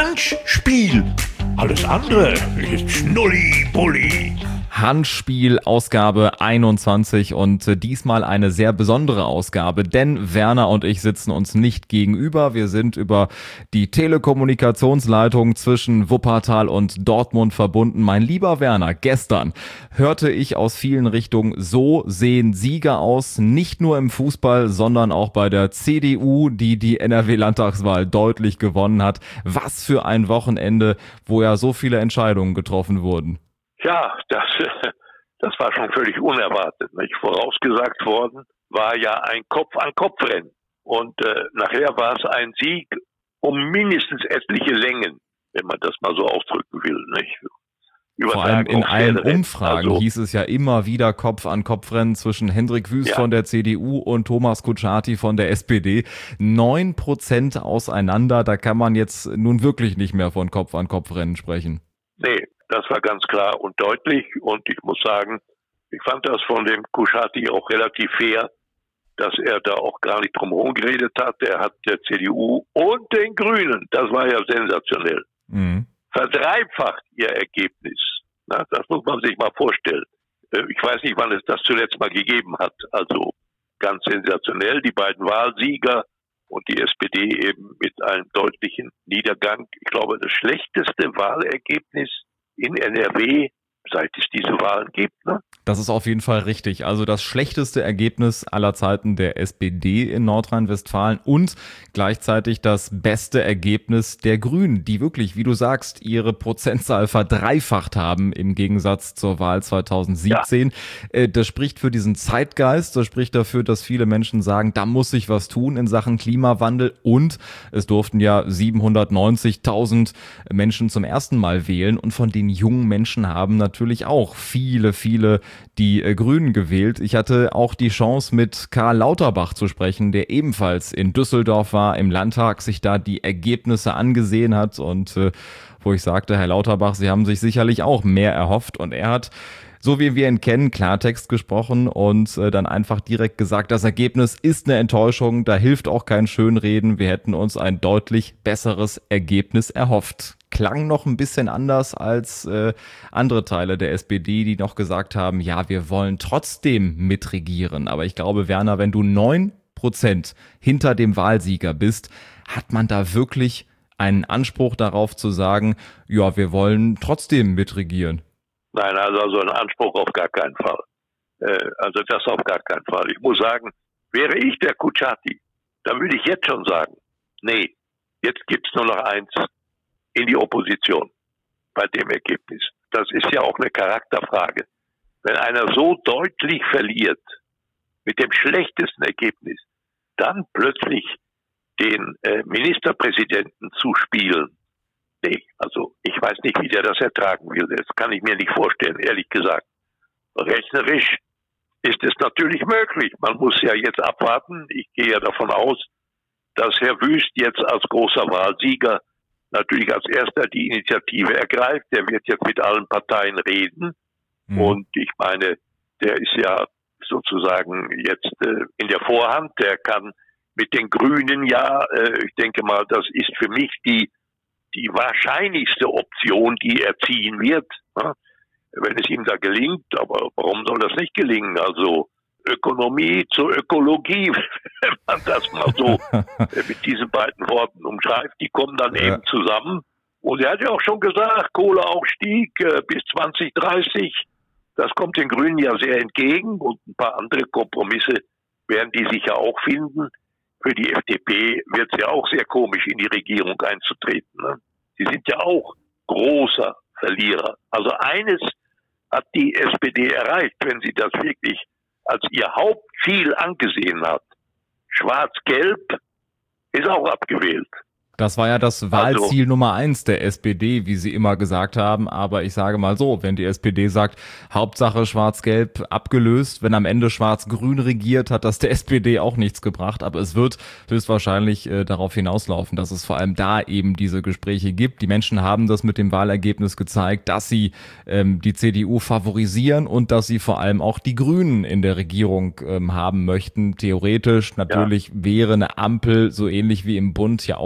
Handspiel. Alles andere ist Schnulli-Bulli. Handspiel, Ausgabe 21 und diesmal eine sehr besondere Ausgabe, denn Werner und ich sitzen uns nicht gegenüber. Wir sind über die Telekommunikationsleitung zwischen Wuppertal und Dortmund verbunden. Mein lieber Werner, gestern hörte ich aus vielen Richtungen, so sehen Sieger aus, nicht nur im Fußball, sondern auch bei der CDU, die NRW-Landtagswahl deutlich gewonnen hat. Was für ein Wochenende, wo ja so viele Entscheidungen getroffen wurden. Ja, das war schon völlig unerwartet. Nicht? Vorausgesagt worden war ja ein Kopf-an-Kopf-Rennen. Und nachher war es ein Sieg um mindestens etliche Längen, wenn man das mal so ausdrücken will. Nicht? Vor allem in allen Umfragen hieß es ja immer wieder Kopf-an-Kopf-Rennen zwischen Hendrik Wüst von der CDU und Thomas Kutschaty von der SPD. 9% auseinander, da kann man jetzt nun wirklich nicht mehr von Kopf-an-Kopf-Rennen sprechen. Nee. Das war ganz klar und deutlich und ich muss sagen, ich fand das von dem Kutschaty auch relativ fair, dass er da auch gar nicht drum herum geredet hat. Er hat der CDU und den Grünen, das war ja sensationell, verdreifacht ihr Ergebnis. Na, das muss man sich mal vorstellen. Ich weiß nicht, wann es das zuletzt mal gegeben hat. Also ganz sensationell, die beiden Wahlsieger und die SPD eben mit einem deutlichen Niedergang. Ich glaube, das schlechteste Wahlergebnis in NRW, seit es diese Wahlen gibt, ne? Das ist auf jeden Fall richtig. Also das schlechteste Ergebnis aller Zeiten der SPD in Nordrhein-Westfalen und gleichzeitig das beste Ergebnis der Grünen, die wirklich, wie du sagst, ihre Prozentzahl verdreifacht haben im Gegensatz zur Wahl 2017. Ja. Das spricht für diesen Zeitgeist, das spricht dafür, dass viele Menschen sagen, da muss sich was tun in Sachen Klimawandel und es durften ja 790.000 Menschen zum ersten Mal wählen und von den jungen Menschen haben natürlich auch viele die Grünen gewählt. Ich hatte auch die Chance, mit Karl Lauterbach zu sprechen, der ebenfalls in Düsseldorf war, im Landtag, sich da die Ergebnisse angesehen hat und wo ich sagte, Herr Lauterbach, Sie haben sich sicherlich auch mehr erhofft und er hat, so wie wir ihn kennen, Klartext gesprochen und dann einfach direkt gesagt, das Ergebnis ist eine Enttäuschung, da hilft auch kein Schönreden, wir hätten uns ein deutlich besseres Ergebnis erhofft. Klang noch ein bisschen anders als andere Teile der SPD, die noch gesagt haben, ja, wir wollen trotzdem mitregieren. Aber ich glaube, Werner, wenn du 9% hinter dem Wahlsieger bist, hat man da wirklich einen Anspruch darauf zu sagen, ja, wir wollen trotzdem mitregieren. Nein, also einen Anspruch auf gar keinen Fall. Also das auf gar keinen Fall. Ich muss sagen, wäre ich der Kutschaty, dann würde ich jetzt schon sagen, nee, jetzt gibt's nur noch eins, in die Opposition bei dem Ergebnis. Das ist ja auch eine Charakterfrage. Wenn einer so deutlich verliert, mit dem schlechtesten Ergebnis, dann plötzlich den Ministerpräsidenten zu spielen, nee, also ich weiß nicht, wie der das ertragen will. Das kann ich mir nicht vorstellen, ehrlich gesagt. Rechnerisch ist es natürlich möglich. Man muss ja jetzt abwarten. Ich gehe ja davon aus, dass Herr Wüst jetzt als großer Wahlsieger natürlich als erster die Initiative ergreift. Der wird jetzt mit allen Parteien reden. Und ich meine, der ist ja sozusagen jetzt in der Vorhand. Der kann mit den Grünen ich denke mal, das ist für mich die wahrscheinlichste Option, die er ziehen wird. Ne? Wenn es ihm da gelingt, aber warum soll das nicht gelingen? Also Ökonomie zur Ökologie, wenn man das mal so mit diesen beiden Worten umschreibt, die kommen dann eben zusammen. Und er hat ja auch schon gesagt, Kohleausstieg bis 2030, das kommt den Grünen ja sehr entgegen und ein paar andere Kompromisse werden die sicher auch finden. Für die FDP wird es ja auch sehr komisch, in die Regierung einzutreten. Ne? Sie sind ja auch großer Verlierer. Also eines hat die SPD erreicht, wenn sie das wirklich als ihr Hauptziel angesehen hat. Schwarz-Gelb ist auch abgewählt. Das war ja das Wahlziel Nummer 1 der SPD, wie sie immer gesagt haben. Aber ich sage mal so, wenn die SPD sagt, Hauptsache Schwarz-Gelb abgelöst, wenn am Ende Schwarz-Grün regiert, hat das der SPD auch nichts gebracht. Aber es wird höchstwahrscheinlich darauf hinauslaufen, dass es vor allem da eben diese Gespräche gibt. Die Menschen haben das mit dem Wahlergebnis gezeigt, dass sie die CDU favorisieren und dass sie vor allem auch die Grünen in der Regierung haben möchten. Theoretisch natürlich wäre eine Ampel so ähnlich wie im Bund ja auch möglich.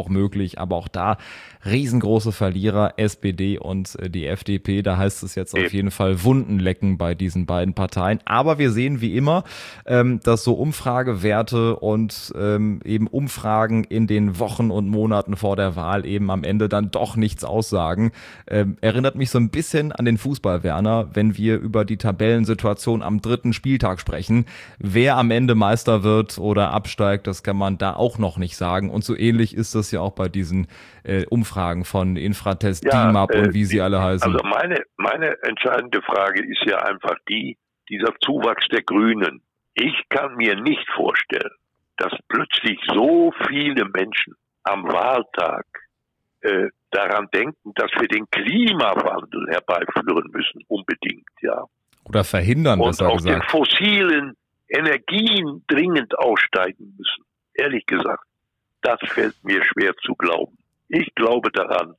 natürlich, aber auch da riesengroße Verlierer, SPD und die FDP. Da heißt es jetzt auf jeden Fall Wunden lecken bei diesen beiden Parteien. Aber wir sehen wie immer, dass so Umfragewerte und eben Umfragen in den Wochen und Monaten vor der Wahl eben am Ende dann doch nichts aussagen. Erinnert mich so ein bisschen an den Fußball, Werner, wenn wir über die Tabellensituation am 3. Spieltag sprechen. Wer am Ende Meister wird oder absteigt, das kann man da auch noch nicht sagen. Und so ähnlich ist das ja auch bei diesen Umfragen von Infratest, DIMAP und wie sie alle heißen. Also meine entscheidende Frage ist ja einfach dieser Zuwachs der Grünen. Ich kann mir nicht vorstellen, dass plötzlich so viele Menschen am Wahltag daran denken, dass wir den Klimawandel herbeiführen müssen, unbedingt, ja. Oder verhindern, besser gesagt. Und aus den fossilen Energien dringend aussteigen müssen. Ehrlich gesagt, das fällt mir schwer zu glauben. Ich glaube daran,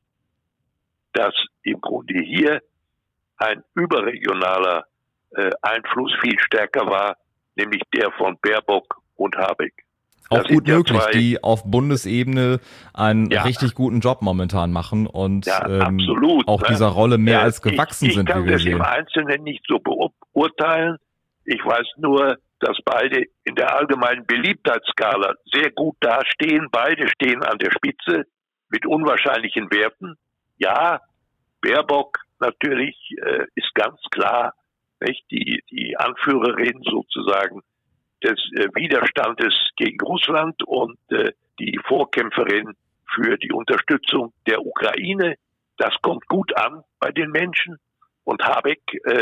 dass im Grunde hier ein überregionaler Einfluss viel stärker war, nämlich der von Baerbock und Habeck. Auch gut möglich, die auf Bundesebene einen richtig guten Job momentan machen und absolut, auch dieser Rolle mehr als gewachsen sind, wie wir sehen. Ich kann das im Einzelnen nicht so beurteilen. Ich weiß nur, dass beide in der allgemeinen Beliebtheitsskala sehr gut dastehen. Beide stehen an der Spitze mit unwahrscheinlichen Werten. Ja, Baerbock natürlich ist ganz klar, nicht, die Anführerin sozusagen des Widerstandes gegen Russland und die Vorkämpferin für die Unterstützung der Ukraine. Das kommt gut an bei den Menschen. Und Habeck,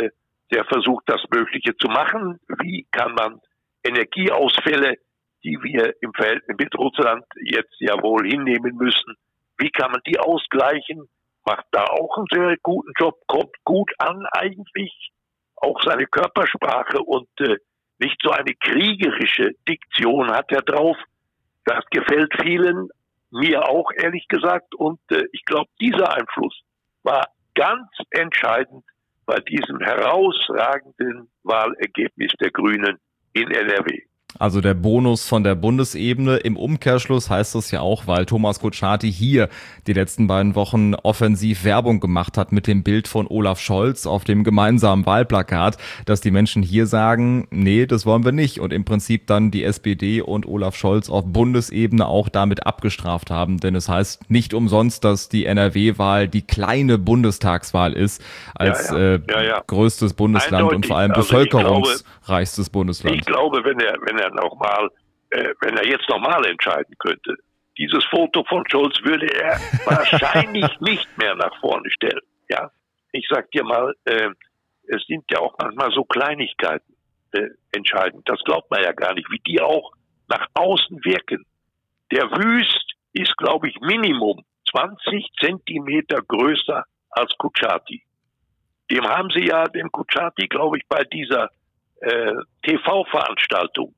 der versucht, das Mögliche zu machen. Wie kann man Energieausfälle, die wir im Verhältnis mit Russland jetzt ja wohl hinnehmen müssen, wie kann man die ausgleichen? Macht da auch einen sehr guten Job, kommt gut an eigentlich. Auch seine Körpersprache und nicht so eine kriegerische Diktion hat er drauf. Das gefällt vielen, mir auch ehrlich gesagt. Und ich glaube, dieser Einfluss war ganz entscheidend bei diesem herausragenden Wahlergebnis der Grünen in NRW. Also der Bonus von der Bundesebene. Im Umkehrschluss heißt das ja auch, weil Thomas Kutschaty hier die letzten beiden Wochen offensiv Werbung gemacht hat mit dem Bild von Olaf Scholz auf dem gemeinsamen Wahlplakat, dass die Menschen hier sagen, nee, das wollen wir nicht. Und im Prinzip dann die SPD und Olaf Scholz auf Bundesebene auch damit abgestraft haben. Denn es heißt nicht umsonst, dass die NRW-Wahl die kleine Bundestagswahl ist, als größtes Bundesland eindeutig. Und vor allem bevölkerungsreichstes Bundesland. Ich glaube, wenn er jetzt nochmal entscheiden könnte, dieses Foto von Scholz würde er wahrscheinlich nicht mehr nach vorne stellen. Ja, ich sag dir mal, es sind ja auch manchmal so Kleinigkeiten entscheidend. Das glaubt man ja gar nicht, wie die auch nach außen wirken. Der Wüst ist, glaube ich, Minimum 20 Zentimeter größer als Kutschaty. Dem Kutschaty, glaube ich, bei dieser TV-Veranstaltung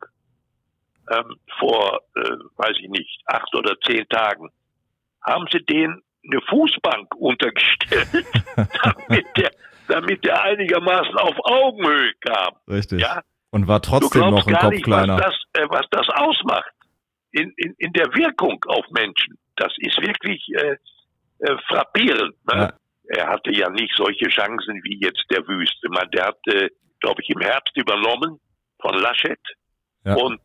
vor, weiß ich nicht, 8 oder 10 Tagen, haben sie den eine Fußbank untergestellt, damit der einigermaßen auf Augenhöhe kam. Richtig. Ja? Und war trotzdem noch ein Kopf kleiner. Was das ausmacht in der Wirkung auf Menschen, das ist wirklich frappierend. Ne? Ja. Er hatte ja nicht solche Chancen wie jetzt der Wüst. Ich meine, der hat, glaube ich, im Herbst übernommen von Laschet. Ja. Und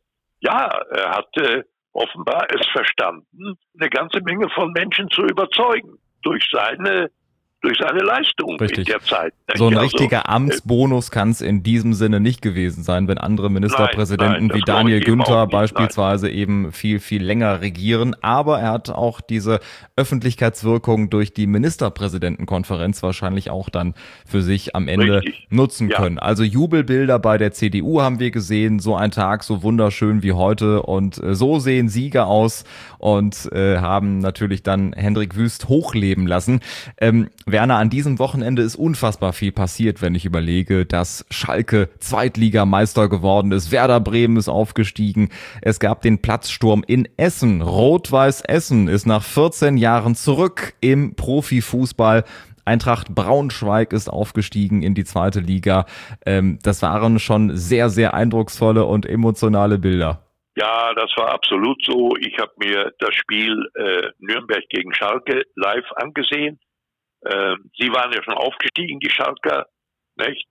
er hat offenbar es verstanden, eine ganze Menge von Menschen zu überzeugen durch seine Leistung in der Zeit. So ein richtiger Amtsbonus kann es in diesem Sinne nicht gewesen sein, wenn andere Ministerpräsidenten wie Daniel Günther beispielsweise eben viel, viel länger regieren. Aber er hat auch diese Öffentlichkeitswirkung durch die Ministerpräsidentenkonferenz wahrscheinlich auch dann für sich am Ende nutzen können. Also Jubelbilder bei der CDU haben wir gesehen, so ein Tag so wunderschön wie heute. Und so sehen Sieger aus und haben natürlich dann Hendrik Wüst hochleben lassen. Werner, an diesem Wochenende ist unfassbar viel passiert, wenn ich überlege, dass Schalke Zweitligameister geworden ist, Werder Bremen ist aufgestiegen, es gab den Platzsturm in Essen, Rot-Weiß Essen ist nach 14 Jahren zurück im Profifußball, Eintracht Braunschweig ist aufgestiegen in die zweite Liga, das waren schon sehr, sehr eindrucksvolle und emotionale Bilder. Ja, das war absolut so. Ich habe mir das Spiel Nürnberg gegen Schalke live angesehen. Sie waren ja schon aufgestiegen, die Schalker. Nicht?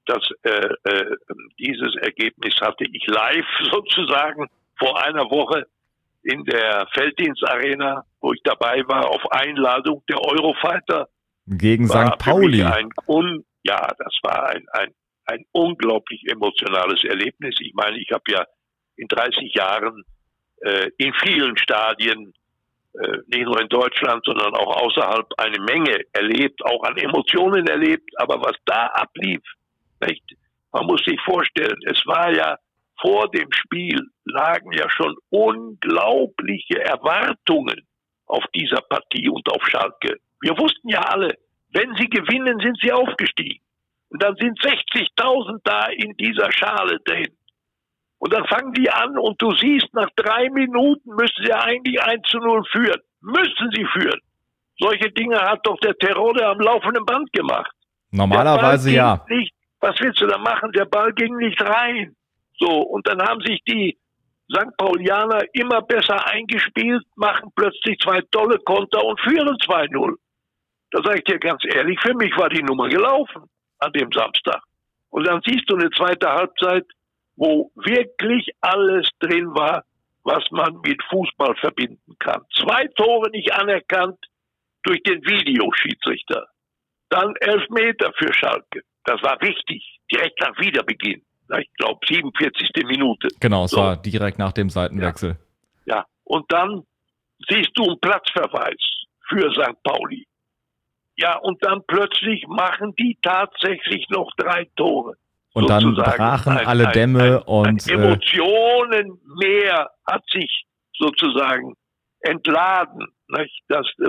Dieses Ergebnis hatte ich live sozusagen vor einer Woche in der Felddienstarena, wo ich dabei war, auf Einladung der Eurofighter. Gegen St. Pauli. Das war ein unglaublich emotionales Erlebnis. Ich meine, ich habe ja in 30 Jahren in vielen Stadien, nicht nur in Deutschland, sondern auch außerhalb, eine Menge erlebt, auch an Emotionen erlebt. Aber was da ablief, nicht? Man muss sich vorstellen, es war ja vor dem Spiel, lagen ja schon unglaubliche Erwartungen auf dieser Partie und auf Schalke. Wir wussten ja alle, wenn sie gewinnen, sind sie aufgestiegen. Und dann sind 60.000 da in dieser Schale drin. Und dann fangen die an und du siehst, nach 3 Minuten müssen sie eigentlich 1:0 führen. Müssen sie führen. Solche Dinge hat doch der Terodde am laufenden Band gemacht. Normalerweise ja. Was willst du da machen? Der Ball ging nicht rein. So, und dann haben sich die St. Paulianer immer besser eingespielt, machen plötzlich 2 tolle Konter und führen 2:0. Da sage ich dir ganz ehrlich, für mich war die Nummer gelaufen an dem Samstag. Und dann siehst du eine zweite Halbzeit, wo wirklich alles drin war, was man mit Fußball verbinden kann. 2 Tore nicht anerkannt durch den Videoschiedsrichter. Dann 11 Meter für Schalke. Das war wichtig, direkt nach Wiederbeginn. Ich glaube, 47. Minute. Genau, es war direkt nach dem Seitenwechsel. Ja, und dann siehst du einen Platzverweis für St. Pauli. Ja, und dann plötzlich machen die tatsächlich noch 3 Tore. Und dann brachen alle Dämme und Emotionen mehr hat sich sozusagen entladen. Nicht?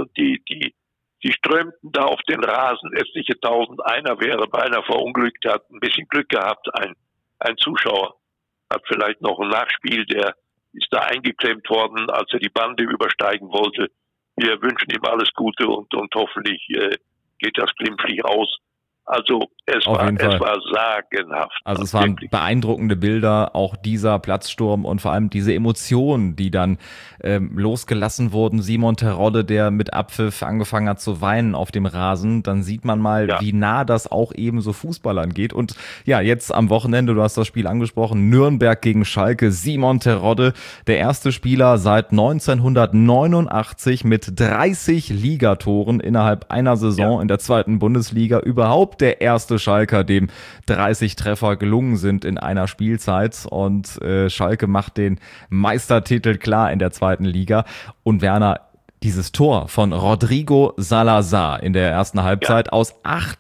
Die strömten da auf den Rasen, etliche Tausend. Einer wäre beinahe verunglückt, hat ein bisschen Glück gehabt. Ein Zuschauer hat vielleicht noch ein Nachspiel, der ist da eingeklemmt worden, als er die Bande übersteigen wollte. Wir wünschen ihm alles Gute und hoffentlich geht das glimpflich aus. Also es war sagenhaft. Also es waren beeindruckende Bilder, auch dieser Platzsturm und vor allem diese Emotionen, die dann losgelassen wurden. Simon Terodde, der mit Abpfiff angefangen hat zu weinen auf dem Rasen, dann sieht man mal, wie nah das auch eben so Fußballern geht. Und ja, jetzt am Wochenende, du hast das Spiel angesprochen, Nürnberg gegen Schalke, Simon Terodde, der erste Spieler seit 1989 mit 30 Ligatoren innerhalb einer Saison in der 2. Bundesliga, überhaupt der erste Schalker, dem 30 Treffer gelungen sind in einer Spielzeit, und Schalke macht den Meistertitel klar in der 2. Liga. Und Werner, dieses Tor von Rodrigo Salazar in der ersten Halbzeit aus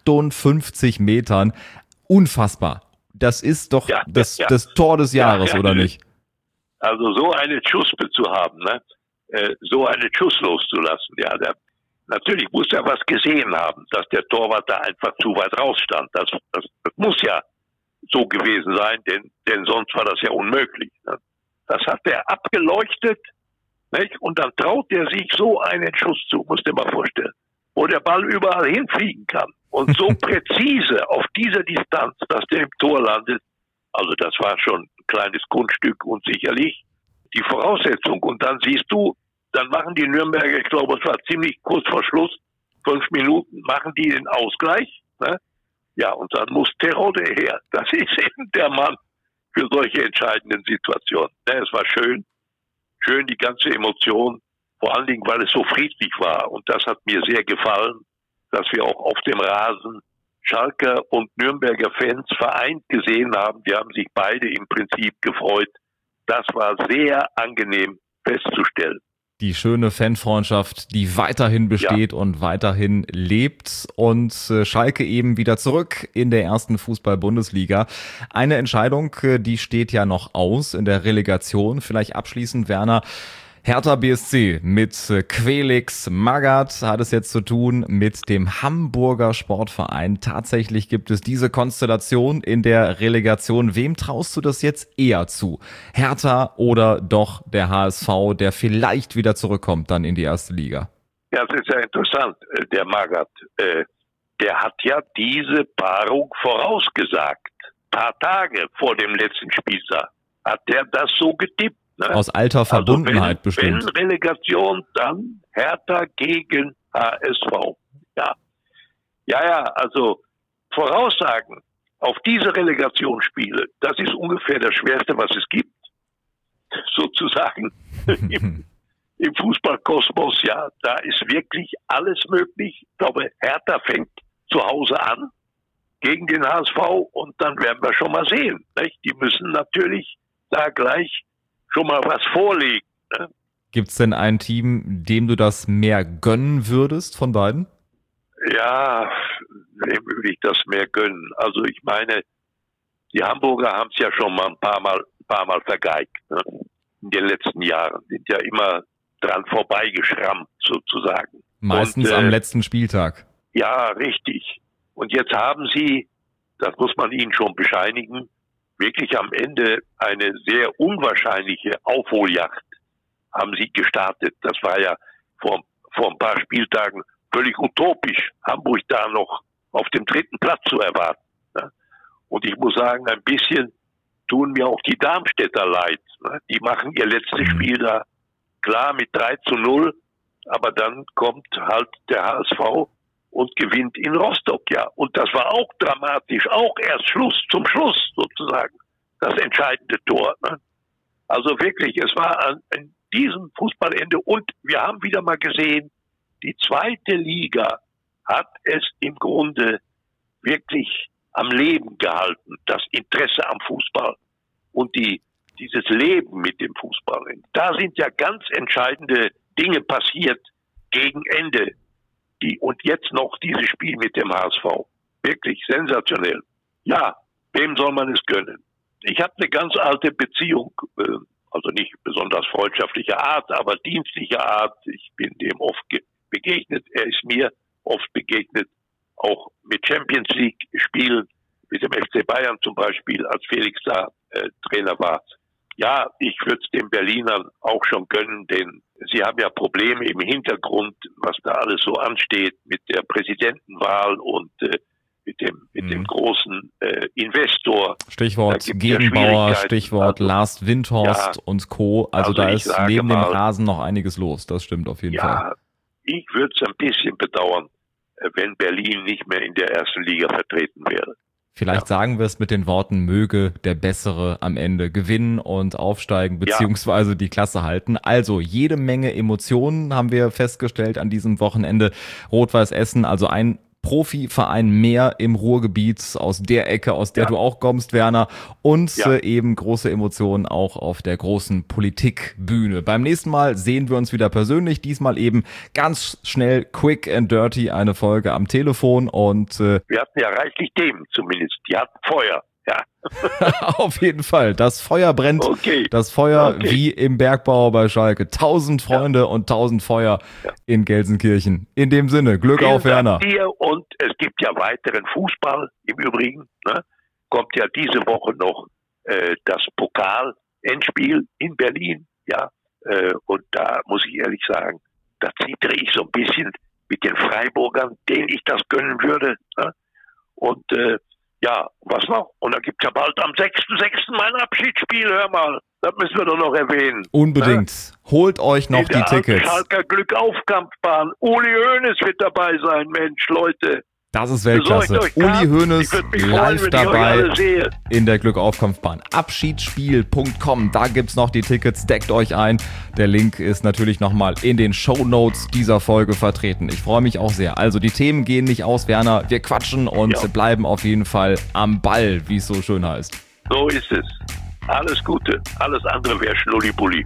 58 Metern, unfassbar. Das ist doch das Tor des Jahres, oder nicht? Also so eine Schuspe zu haben, ne? So einen Schuss loszulassen, natürlich muss er was gesehen haben, dass der Torwart da einfach zu weit rausstand. Das muss ja so gewesen sein, denn sonst war das ja unmöglich. Ne? Das hat er abgeleuchtet, nicht? Und dann traut er sich so einen Schuss zu, musst du dir mal vorstellen, wo der Ball überall hinfliegen kann. Und so präzise auf dieser Distanz, dass der im Tor landet, also das war schon ein kleines Kunststück und sicherlich die Voraussetzung. Und dann siehst du, dann machen die Nürnberger, ich glaube, es war ziemlich kurz vor Schluss, 5 Minuten, machen die den Ausgleich. Ne? Ja, und dann muss Terodde her. Das ist eben der Mann für solche entscheidenden Situationen. Ne, es war schön die ganze Emotion, vor allen Dingen, weil es so friedlich war. Und das hat mir sehr gefallen, dass wir auch auf dem Rasen Schalker und Nürnberger Fans vereint gesehen haben. Die haben sich beide im Prinzip gefreut. Das war sehr angenehm festzustellen. Die schöne Fanfreundschaft, die weiterhin besteht und weiterhin lebt, und Schalke eben wieder zurück in der ersten Fußball-Bundesliga. Eine Entscheidung, die steht ja noch aus in der Relegation. Vielleicht abschließend, Werner, Hertha BSC mit Quelix Magath hat es jetzt zu tun mit dem Hamburger Sportverein. Tatsächlich gibt es diese Konstellation in der Relegation. Wem traust du das jetzt eher zu? Hertha oder doch der HSV, der vielleicht wieder zurückkommt dann in die erste Liga? Ja, das ist ja interessant. Der Magath, der hat ja diese Paarung vorausgesagt. Ein paar Tage vor dem letzten Spieltag hat der das so getippt. Ne? Aus alter Verbundenheit also bestimmt. Wenn Relegation, dann Hertha gegen HSV. Ja, also Voraussagen auf diese Relegationsspiele, das ist ungefähr das Schwerste, was es gibt, sozusagen im Fußballkosmos. Ja, da ist wirklich alles möglich. Ich glaube, Hertha fängt zu Hause an gegen den HSV und dann werden wir schon mal sehen. Nicht? Die müssen natürlich da gleich schon mal was vorlegen. Ne? Gibt's denn ein Team, dem du das mehr gönnen würdest von beiden? Ja, wem würde ich das mehr gönnen? Also ich meine, die Hamburger haben es ja schon mal ein paar Mal vergeigt. Ne? In den letzten Jahren sind ja immer dran vorbeigeschrammt sozusagen. Meistens am letzten Spieltag. Ja, richtig. Und jetzt haben sie, das muss man ihnen schon bescheinigen, wirklich am Ende eine sehr unwahrscheinliche Aufholjagd haben sie gestartet. Das war ja vor ein paar Spieltagen völlig utopisch, Hamburg da noch auf dem 3. Platz zu erwarten. Ne? Und ich muss sagen, ein bisschen tun mir auch die Darmstädter leid. Ne? Die machen ihr letztes Spiel da klar mit 3:0, aber dann kommt halt der HSV und gewinnt in Rostock, ja. Und das war auch dramatisch, auch erst zum Schluss sozusagen, das entscheidende Tor. Ne? Also wirklich, es war an diesem Fußballende und wir haben wieder mal gesehen, die 2. Liga hat es im Grunde wirklich am Leben gehalten, das Interesse am Fußball und dieses Leben mit dem Fußball. Da sind ja ganz entscheidende Dinge passiert gegen Ende. Und jetzt noch dieses Spiel mit dem HSV. Wirklich sensationell. Ja, wem soll man es gönnen? Ich habe eine ganz alte Beziehung, also nicht besonders freundschaftlicher Art, aber dienstlicher Art. Ich bin dem oft begegnet. Er ist mir oft begegnet, auch mit Champions League Spielen, mit dem FC Bayern zum Beispiel, als Felix da Trainer war. Ja, ich würde es den Berlinern auch schon gönnen, denn sie haben ja Probleme im Hintergrund, was da alles so ansteht mit der Präsidentenwahl und mit dem großen Investor. Stichwort Gegenbauer, Stichwort Lars Windhorst und Co. Also da ist neben dem Rasen noch einiges los. Das stimmt auf jeden Fall. Ja, ich würde es ein bisschen bedauern, wenn Berlin nicht mehr in der ersten Liga vertreten wäre. Vielleicht sagen wir es mit den Worten, möge der Bessere am Ende gewinnen und aufsteigen, beziehungsweise die Klasse halten. Also jede Menge Emotionen haben wir festgestellt an diesem Wochenende. Rot-Weiß Essen, also ein Profiverein mehr im Ruhrgebiet, aus der Ecke, aus der du auch kommst, Werner. Und eben große Emotionen auch auf der großen Politikbühne. Beim nächsten Mal sehen wir uns wieder persönlich. Diesmal eben ganz schnell, quick and dirty, eine Folge am Telefon. Und wir hatten ja reichlich Themen zumindest. Die hatten Feuer. Ja. Auf jeden Fall. Das Feuer brennt. Okay. Das Feuer wie im Bergbau bei Schalke. 1000 Freunde und 1000 Feuer in Gelsenkirchen. In dem Sinne, Glück auf, Werner. Und es gibt ja weiteren Fußball im Übrigen. Ne? Kommt ja diese Woche noch das Pokal-Endspiel in Berlin. Ja. Und da muss ich ehrlich sagen, da zittere ich so ein bisschen mit den Freiburgern, denen ich das gönnen würde. Ne? Und ja, was noch? Und da gibt's ja bald am 6.6. mein Abschiedsspiel, hör mal. Das müssen wir doch noch erwähnen. Unbedingt. Holt euch noch die Tickets. Schalker Glückaufkampfbahn. Uli Hoeneß wird dabei sein, Mensch, Leute. Das ist Weltklasse. Uli Hoeneß live dabei in der Glückaufkampfbahn. Abschiedsspiel.com, da gibt's noch die Tickets, deckt euch ein. Der Link ist natürlich nochmal in den Shownotes dieser Folge vertreten. Ich freue mich auch sehr. Also die Themen gehen nicht aus, Werner. Wir quatschen und bleiben auf jeden Fall am Ball, wie es so schön heißt. So ist es. Alles Gute. Alles andere wäre Schnulli-Bulli.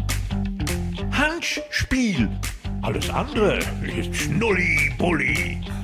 Spiel. Alles andere ist Schnulli-Bulli.